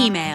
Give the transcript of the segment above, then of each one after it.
Email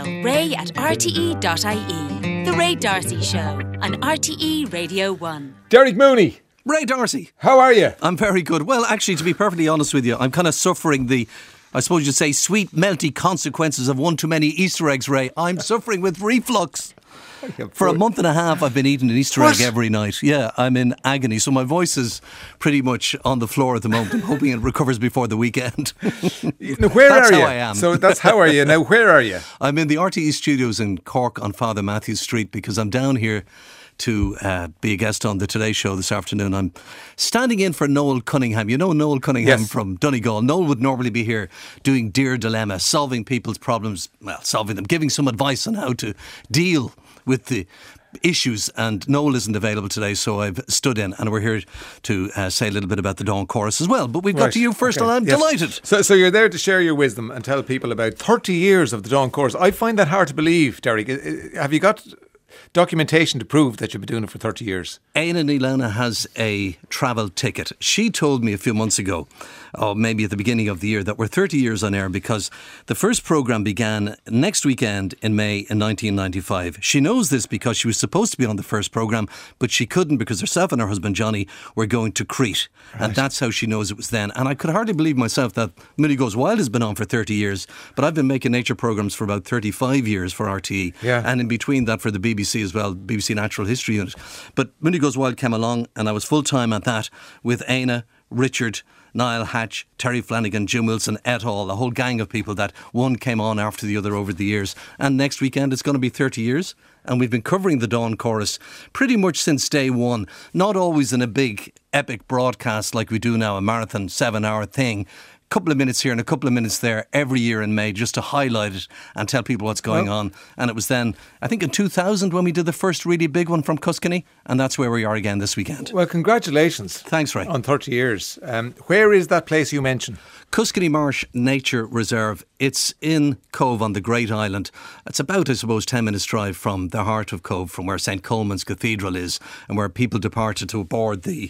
ray@rte.ie. The Ray D'Arcy Show on RTE Radio 1. Derek Mooney. Ray D'Arcy. How are you? I'm very good. Well, actually, to be perfectly honest with you, I'm kind of suffering the, I suppose you'd say, sweet, melty consequences of one too many Easter eggs, Ray. I'm suffering with reflux. For a month and a half, I've been eating an Easter egg every night. Yeah, I'm in agony. So my voice is pretty much on the floor at the moment. I'm hoping it recovers before the weekend. Now, where That's are you? how I am. So that's how are you. Now, where are you? I'm in the RTE studios in Cork on Father Matthews Street because I'm down here to be a guest on the Today Show this afternoon. I'm standing in for Noel Cunningham. You know Noel Cunningham from Donegal. Noel would normally be here doing Dear Dilemma, solving people's problems, well, solving them, giving some advice on how to deal with the issues, and Noel isn't available today, so I've stood in and we're here to say a little bit about the Dawn Chorus as well. But we've got to you first, and I'm delighted. So you're there to share your wisdom and tell people about 30 years of the Dawn Chorus. I find that hard to believe, Derek. Have you got documentation to prove that you've been doing it for 30 years? Éanna Níl has a travel ticket. She told me a few months ago, or maybe at the beginning of the year, that we're 30 years on air because the first programme began next weekend in May in 1995. She knows this because she was supposed to be on the first programme, but she couldn't because herself and her husband Johnny were going to Crete. Right. And that's how she knows it was then. And I could hardly believe myself that Mooney Goes Wild has been on for 30 years, but I've been making nature programmes for about 35 years for RTE. Yeah. And in between that for the BBC as well, BBC Natural History Unit. But Mooney Goes Wild came along and I was full-time at that with Éanna, Richard, Niall Hatch, Terry Flanagan, Jim Wilson et al., a whole gang of people that one came on after the other over the years. And next weekend it's going to be 30 years. And we've been covering the Dawn Chorus pretty much since day one. Not always in a big epic broadcast like we do now, a marathon 7-hour thing. Couple of minutes here and a couple of minutes there every year in May just to highlight it and tell people what's going on. And it was then, I think in 2000 when we did the first really big one from Cuskeny, and that's where we are again this weekend. Well, congratulations. Thanks, Ray. On 30 years. Where is that place you mentioned? Cuskeny Marsh Nature Reserve. It's in Cove on the Great Island. It's about, I suppose, 10 minutes drive from the heart of Cove, from where St. Coleman's Cathedral is and where people departed to board the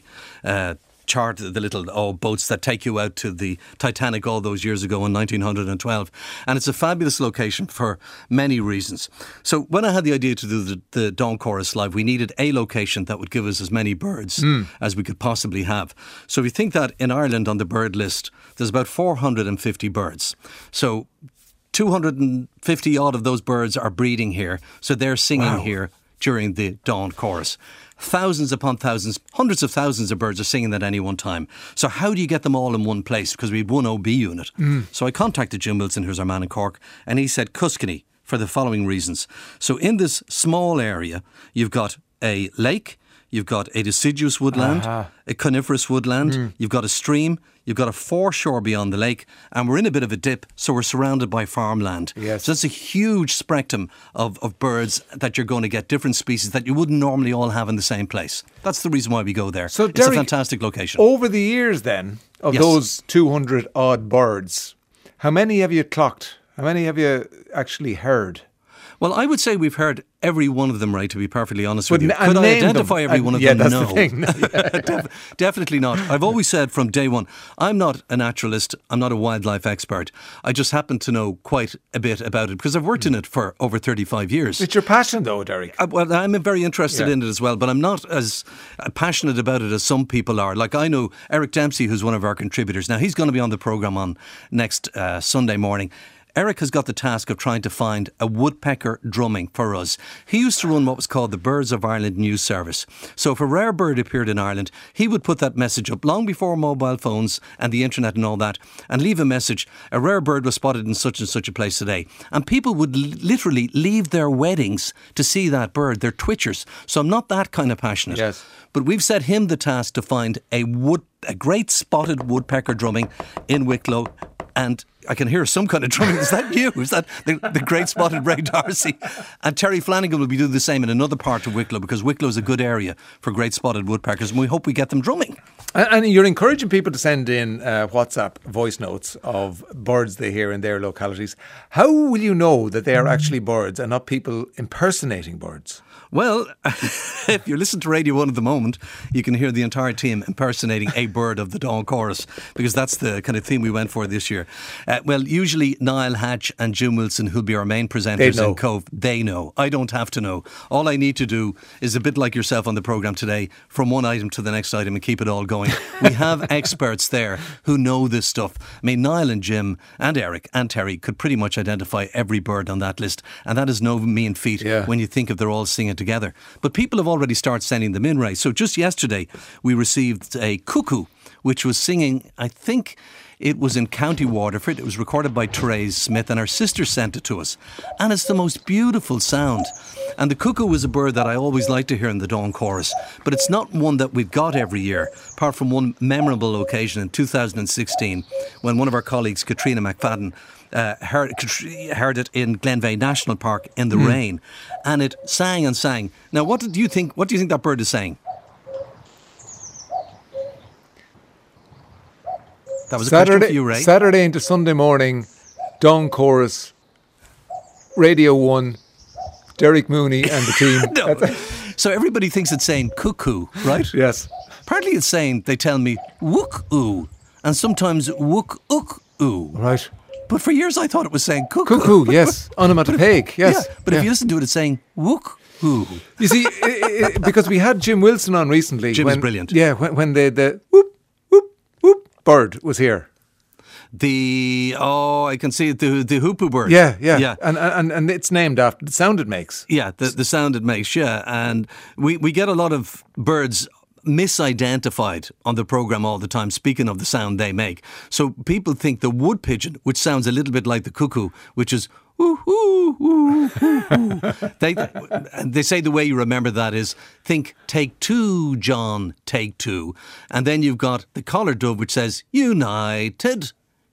the little boats that take you out to the Titanic all those years ago in 1912. And it's a fabulous location for many reasons. So when I had the idea to do the Dawn Chorus live, we needed a location that would give us as many birds as we could possibly have. So we think that in Ireland on the bird list, there's about 450 birds. So 250 odd of those birds are breeding here. So they're singing here during the Dawn Chorus. Thousands upon thousands, hundreds of thousands of birds are singing at any one time. So how do you get them all in one place? Because we had one OB unit. So I contacted Jim Wilson, who's our man in Cork, and he said Cuskeny for the following reasons. So in this small area, you've got a lake, you've got a deciduous woodland, a coniferous woodland, you've got a stream, you've got a foreshore beyond the lake, and we're in a bit of a dip, so we're surrounded by farmland. Yes. So it's a huge spectrum of birds that you're going to get, different species that you wouldn't normally all have in the same place. That's the reason why we go there. So, Derek, it's a fantastic location. Over the years then, of those 200 odd birds, how many have you clocked? How many have you actually heard? Well, I would say we've heard every one of them, Ray, to be perfectly honest with you. Could I identify every one of them? That's no. The thing. Definitely not. I've always said from day one, I'm not a naturalist, I'm not a wildlife expert. I just happen to know quite a bit about it because I've worked in it for over 35 years. It's your passion though, Derek. Well, I'm very interested in it as well, but I'm not as passionate about it as some people are. Like I know Eric Dempsey, who's one of our contributors. Now, he's going to be on the programme on next Sunday morning. Eric has got the task of trying to find a woodpecker drumming for us. He used to run what was called the Birds of Ireland news service. So if a rare bird appeared in Ireland, he would put that message up long before mobile phones and the internet and all that, and leave a message, a rare bird was spotted in such and such a place today. And people would literally leave their weddings to see that bird. They're twitchers. So I'm not that kind of passionate. Yes. But we've set him the task to find a great spotted woodpecker drumming in Wicklow. And I can hear some kind of drumming. Is that you? Is that the great spotted Ray D'Arcy? And Terry Flanagan will be doing the same in another part of Wicklow because Wicklow is a good area for great spotted woodpeckers, and we hope we get them drumming. And you're encouraging people to send in WhatsApp voice notes of birds they hear in their localities. How will you know that they are actually birds and not people impersonating birds? Well, if you listen to Radio 1 at the moment, you can hear the entire team impersonating a bird of the Dawn Chorus, because that's the kind of theme we went for this year. Well, usually Niall Hatch and Jim Wilson, who'll be our main presenters in Cove, they know. I don't have to know. All I need to do is a bit like yourself on the programme today, from one item to the next item and keep it all going. We have experts there who know this stuff. I mean, Niall and Jim and Eric and Terry could pretty much identify every bird on that list, and that is no mean feat when you think of they're all singing together. But people have already started sending them in, Ray. So just yesterday we received a cuckoo which was singing, I think it was in County Waterford. It was recorded by Therese Smith, and her sister sent it to us, and it's the most beautiful sound. And the cuckoo is a bird that I always like to hear in the Dawn Chorus, but it's not one that we've got every year, apart from one memorable occasion in 2016 when one of our colleagues, Katrina McFadden, heard it in Glenveigh National Park in the rain, and it sang and sang. Now, what do you think that bird is saying? That was a question for you, Ray. Saturday into Sunday morning, Dawn Chorus, Radio 1, Derek Mooney and the team. No. So everybody thinks it's saying cuckoo, right? Yes. Partly it's saying, they tell me, wook-oo, and sometimes wook-ook-oo. Right. But for years I thought it was saying cuckoo. Cuckoo, yes. Onomatopoeic, yes. Yeah, but if you listen to it, it's saying wook-oo. You see, because we had Jim Wilson on recently. Jim is brilliant. Yeah, when the whoop, whoop, whoop bird was here. I can see it, the hoopoo bird. Yeah. And it's named after the sound it makes. Yeah, the sound it makes, yeah. And we get a lot of birds misidentified on the programme all the time, speaking of the sound they make. So people think the wood pigeon, which sounds a little bit like the cuckoo, which is ooh, ooh, ooh, ooh, ooh. They say the way you remember that is, think take two, John, take two. And then you've got the collared dove, which says United,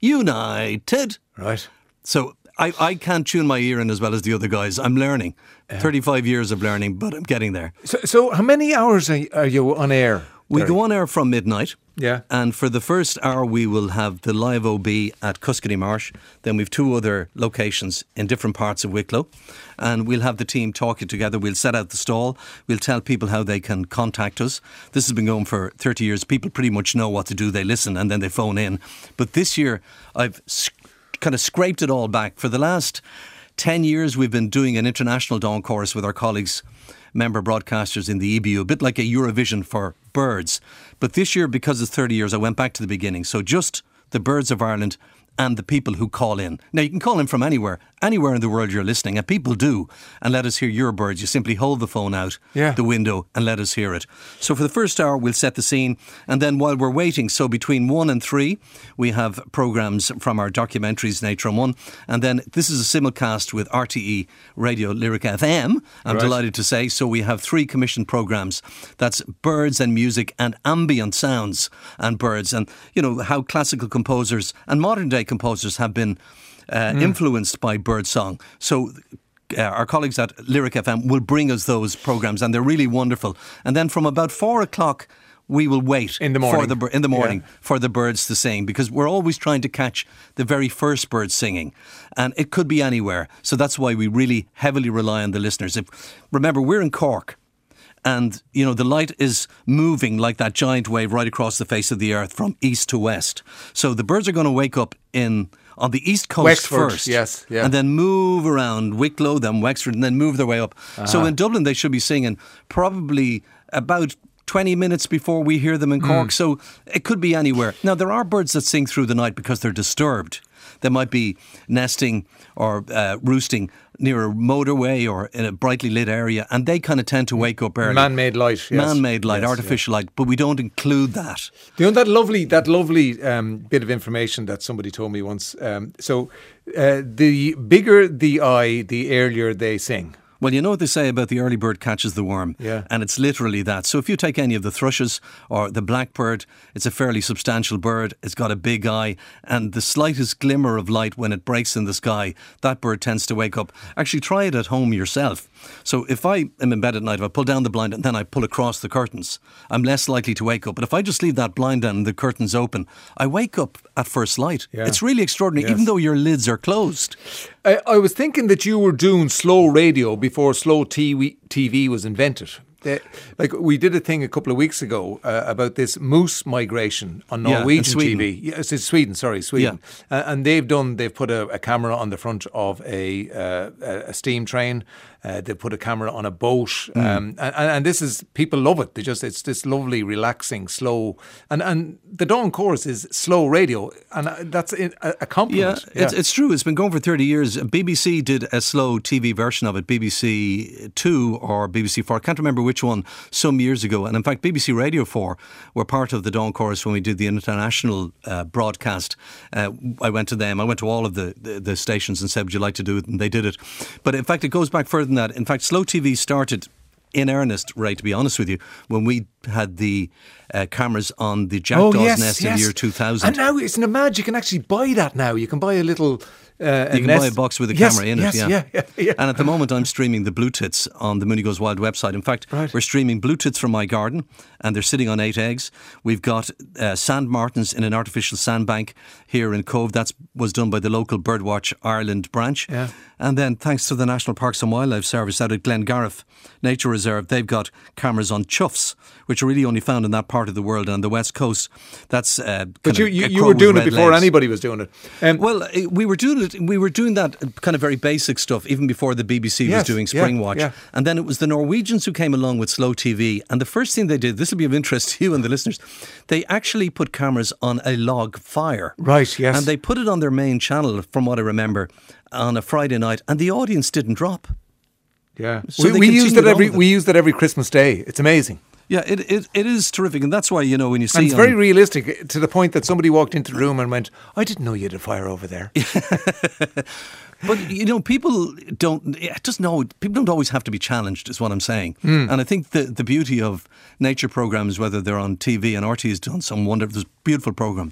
United. Right. So I can't tune my ear in as well as the other guys. I'm learning. 35 years of learning, but I'm getting there. So how many hours are you on air? We go on air from midnight. Yeah. And for the first hour, we will have the live OB at Cuscany Marsh. Then we've two other locations in different parts of Wicklow. And we'll have the team talking together. We'll set out the stall. We'll tell people how they can contact us. This has been going for 30 years. People pretty much know what to do. They listen and then they phone in. But this year, I've kind of scraped it all back. For the last 10 years, we've been doing an international Dawn Chorus with our colleagues, member broadcasters in the EBU, a bit like a Eurovision for birds. But this year, because it's 30 years, I went back to the beginning. So just the birds of Ireland and the people who call in. Now, you can call in from anywhere in the world you're listening, and people do, and let us hear your birds. You simply hold the phone out the window and let us hear it. So for the first hour, we'll set the scene, and then while we're waiting, so between 1 and 3, we have programmes from our documentaries, Nature on 1, and then this is a simulcast with RTE Radio Lyric FM, I'm delighted to say. So we have 3 commissioned programmes. That's birds and music and ambient sounds and birds, and, you know, how classical composers and modern day composers have been influenced by birdsong. So our colleagues at Lyric FM will bring us those programmes, and they're really wonderful. And then from about 4 o'clock, we will wait in the morning for the birds to sing, because we're always trying to catch the very first bird singing, and it could be anywhere. So that's why we really heavily rely on the listeners. Remember, we're in Cork. And, you know, the light is moving like that giant wave right across the face of the earth from east to west. So the birds are going to wake up on the east coast Wexford, first. yes, yeah. And then move around Wicklow, then Wexford, and then move their way up. So in Dublin, they should be singing probably about 20 minutes before we hear them in Cork. So it could be anywhere. Now, there are birds that sing through the night because they're disturbed. They might be nesting or roosting near a motorway or in a brightly lit area, and they kind of tend to wake up early. Man-made light, yes. Man-made light, artificial light, but we don't include that. You know, that lovely bit of information that somebody told me once. The bigger the eye, the earlier they sing. Well, you know what they say about the early bird catches the worm. Yeah. And it's literally that. So if you take any of the thrushes or the blackbird, it's a fairly substantial bird. It's got a big eye, and the slightest glimmer of light when it breaks in the sky, that bird tends to wake up. Actually, try it at home yourself. So if I am in bed at night, if I pull down the blind and then I pull across the curtains, I'm less likely to wake up. But if I just leave that blind down and the curtains open, I wake up at first light. Yeah. It's really extraordinary, even though your lids are closed. I was thinking that you were doing slow radio before before slow TV was invented. Like we did a thing a couple of weeks ago about this moose migration on Norwegian TV. Yes, it's Sweden. Sweden. Yeah. And they've put a camera on the front of a steam train. They put a camera on a boat, and this is, people love it. It's this lovely, relaxing, slow, and the Dawn Chorus is slow radio, and that's a compliment. Yeah, it's true. It's been going for 30 years. BBC did a slow TV version of it, BBC 2 or BBC 4. I can't remember which one, some years ago. And in fact, BBC Radio 4 were part of the Dawn Chorus when we did the international broadcast. I went to them. I went to all of the stations and said, would you like to do it? And they did it. But in fact, it goes back further than that. In fact, slow TV started in earnest, Ray, to be honest with you, when we had the cameras on the Jackdaw's Nest in the year 2000. And now, isn't it mad? You can actually buy that now. You can buy a little... you can buy a box with a camera in it, yeah. And at the moment I'm streaming the Blue Tits on the Mooney Goes Wild website. In fact, we're streaming Blue Tits from my garden, and they're sitting on 8 eggs. We've got sand martins in an artificial sandbank here in Cove. That was done by the local Birdwatch Ireland branch. Yeah. And then thanks to the National Parks and Wildlife Service out at Glengariff Nature Reserve, they've got cameras on choughs, which are really only found in that part of the world and on the west coast. That's but you were doing it before anybody was doing it. Well, we were doing it. We were doing that kind of very basic stuff even before the BBC was doing Springwatch. Yeah. And then it was the Norwegians who came along with slow TV. And the first thing they did, this will be of interest to you and the listeners, they actually put cameras on a log fire. Right, yes. And they put it on their main channel, from what I remember, on a Friday night, and the audience didn't drop. Yeah. So we used it every Christmas Day. It's amazing. Yeah, it is terrific, and that's why, you know, when you see... And it's very realistic, to the point that somebody walked into the room and went, I didn't know you had a fire over there. But, you know, people don't always have to be challenged, is what I'm saying. And I think the beauty of nature programmes, whether they're on TV, and RT has done some wonderful, there's a beautiful programme,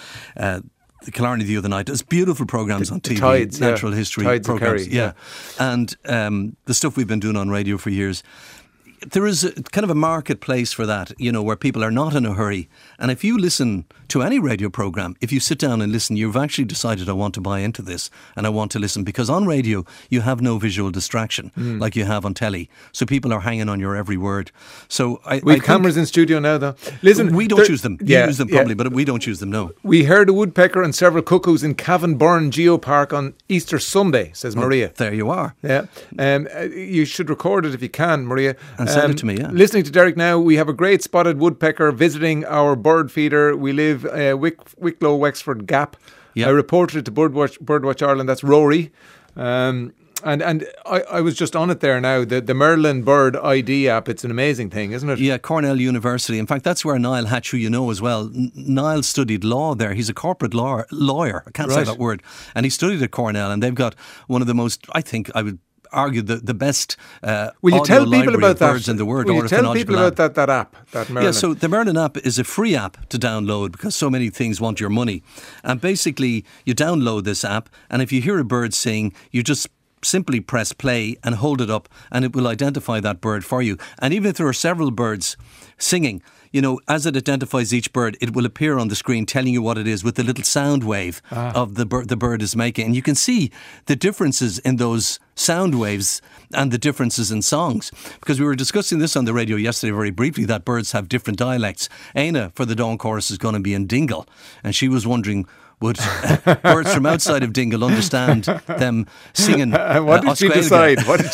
the Killarney the other night. There's beautiful programmes on TV, Tides, natural history Tides programmes. Kerry, yeah. And the stuff we've been doing on radio for years, there is a kind of a marketplace for that, you know, where people are not in a hurry. And if you listen to any radio programme, if you sit down and listen, you've actually decided, I want to buy into this and I want to listen. Because on radio, you have no visual distraction like you have on telly. So people are hanging on your every word. So we have cameras in studio now, though. Listen, we don't use them. You use them probably, but we don't use them, no. We heard a woodpecker and several cuckoos in Cavan Burn Geopark on Easter Sunday, says Maria. There you are. Yeah. You should record it if you can, Maria. And send it to me, yeah. Listening to Derek now, we have a great spotted woodpecker visiting our bird feeder. We live Wicklow, Wexford Gap. Yep. I reported it to Birdwatch Ireland. That's Rory. And I was just on it there now. The Merlin Bird ID app, it's an amazing thing, isn't it? Yeah, Cornell University. In fact, that's where Niall Hatch, who you know as well, Niall studied law there. He's a corporate lawyer. I can't say that word. And he studied at Cornell, and they've got one of the most, I think, I would argue the best will you tell people about that? Birds in the world. Will you tell people about that app, that Merlin? Yeah, so the Merlin app is a free app to download because so many things want your money. And basically, you download this app, and if you hear a bird sing, you just simply press play and hold it up, and it will identify that bird for you. And even if there are several birds singing, you know, as it identifies each bird, it will appear on the screen telling you what it is with the little sound wave of the bird is making. And you can see the differences in those sound waves and the differences in songs. Because we were discussing this on the radio yesterday very briefly, that birds have different dialects. Aina, for the Dawn Chorus, is going to be in Dingle. And she was wondering, would birds from outside of Dingle understand them singing What did she decide?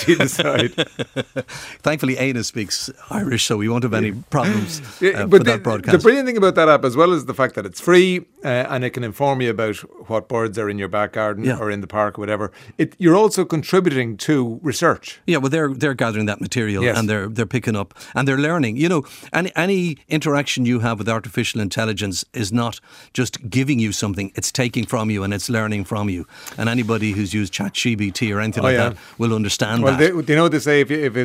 Thankfully, Aina speaks Irish, so we won't have any problems but that broadcast. The brilliant thing about that app, as well as the fact that it's free and it can inform you about what birds are in your back garden or in the park or whatever, you're also contributing to research. Yeah, well, they're gathering that material and they're picking up and they're learning. You know, any interaction you have with artificial intelligence is not just giving you something. It's taking from you and it's learning from you. And anybody who's used ChatGPT or anything that will understand that. Well, they know what they say: if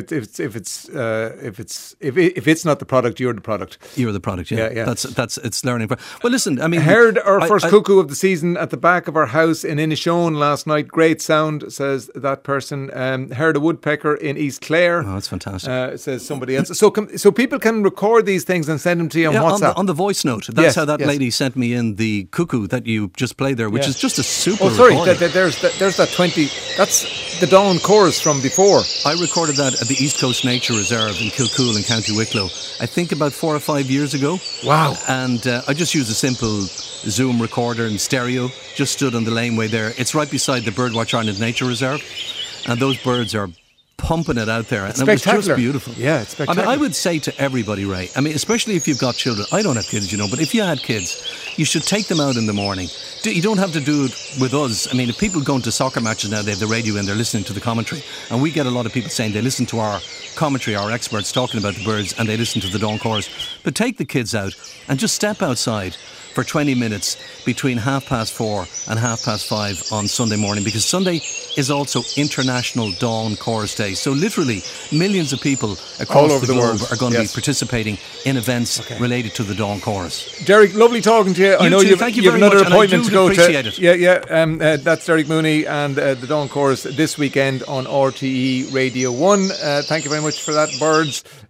it's not the product, you're the product. You're the product. Yeah. That's it's learning. Well, listen, I mean, heard our first cuckoo of the season at the back of our house in Inishowen last night. Great sound, says that person. Heard a woodpecker in East Clare. Oh, that's fantastic. Says somebody else. So people can record these things and send them to you on WhatsApp on the voice note. That's how that lady sent me in the cuckoo that you you just played there, which is just a super. Oh, sorry, recording. there's that 20. That's the Dawn chorus from before. I recorded that at the East Coast Nature Reserve in Kilcool in County Wicklow. I think about 4 or 5 years ago. Wow! And I just used a simple Zoom recorder and stereo. Just stood on the laneway there. It's right beside the Birdwatch Ireland Nature Reserve, and those birds are pumping it out there, and it was just beautiful. Yeah, it's spectacular. I would say to everybody, Ray, especially if you've got children. I don't have kids, but if you had kids, you should take them out in the morning. You don't have to do it with us. If people go into soccer matches now, they have the radio and they're listening to the commentary, and we get a lot of people saying they listen to our commentary, our experts talking about the birds, and they listen to the Dawn Chorus. But take the kids out and just step outside for 20 minutes between 4:30 and 5:30 on Sunday morning, because Sunday is also International Dawn Chorus Day. So literally millions of people across the globe are going to be participating in events related to the Dawn Chorus. Derek, lovely talking to you. I know you have another appointment to go to. That's Derek Mooney and the Dawn Chorus this weekend on RTE Radio 1. Thank you very much for that, birds.